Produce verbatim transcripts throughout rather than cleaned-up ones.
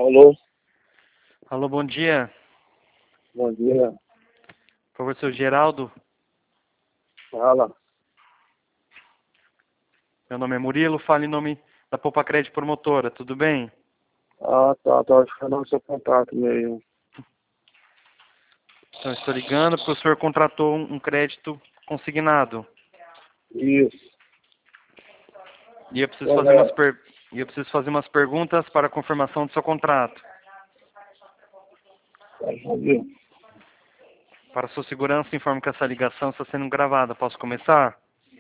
Alô, Alô, bom dia. bom dia. Por favor, seu Geraldo. Fala. Meu nome é Murilo, falo em nome da Poupa Crédito Promotora, tudo bem? Ah, tá, tô achando o seu contato mesmo. Então, estou ligando porque o senhor contratou um um crédito consignado. Isso. E eu preciso fazer umas, Correto. per... e eu preciso fazer umas perguntas para a confirmação do seu contrato. Pode fazer. Para sua segurança, informo que essa ligação está sendo gravada. Posso começar?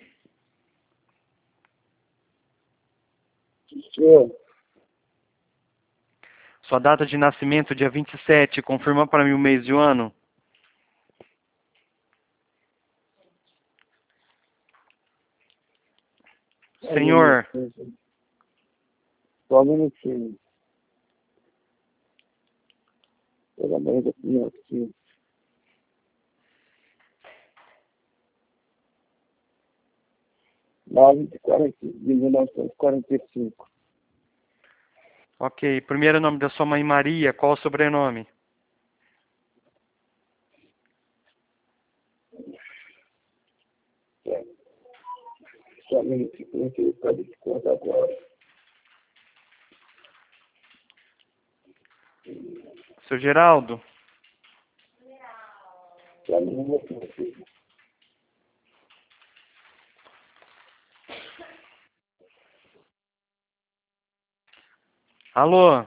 Senhor, Sua data de nascimento, dia vinte e sete, confirma para mim o mês e o ano? Senhor, só um minutinho. Pelo amor de Deus, aqui. nove de quarenta de mil novecentos e quarenta e cinco. ok. Primeiro nome da sua mãe, Maria. Qual o sobrenome? É. Só um minutinho, eu não sei se pode te contar agora. Seu Geraldo? Só um minutinho. Alô?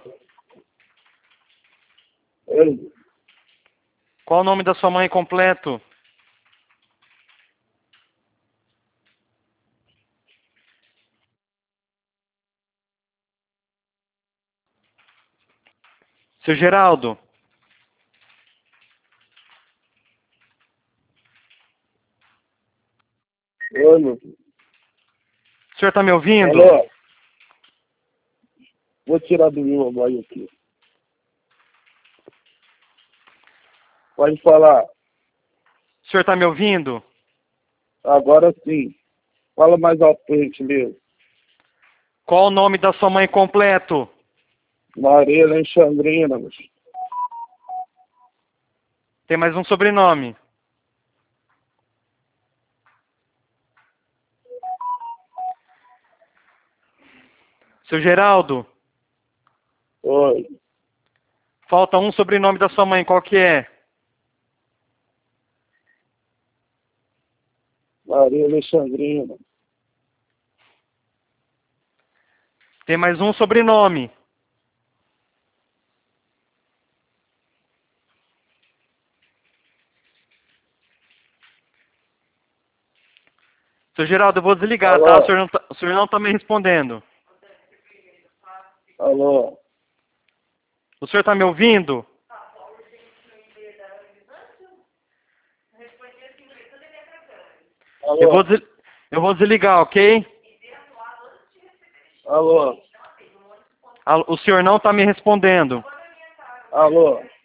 Ei, Qual o nome da sua mãe completo? Seu Geraldo? oi, meu filho. O senhor está me ouvindo? Alô? Vou tirar do meu banho aqui. Pode falar. O senhor está me ouvindo? Agora sim. Fala mais alto, por gentileza. Qual o nome da sua mãe completo? Maria Alexandrina, moço. Tem mais um sobrenome. Seu Geraldo? Oi. Falta um sobrenome da sua mãe, qual que é? Maria Alexandrina. Tem mais um sobrenome. Seu Geraldo, eu vou desligar, tá? O Alô? senhor não tá, o senhor não tá me respondendo. Alô? O senhor está me ouvindo? Eu vou, Alô? des... eu vou desligar, ok? Alô? Alô, o senhor não está me respondendo. Alô?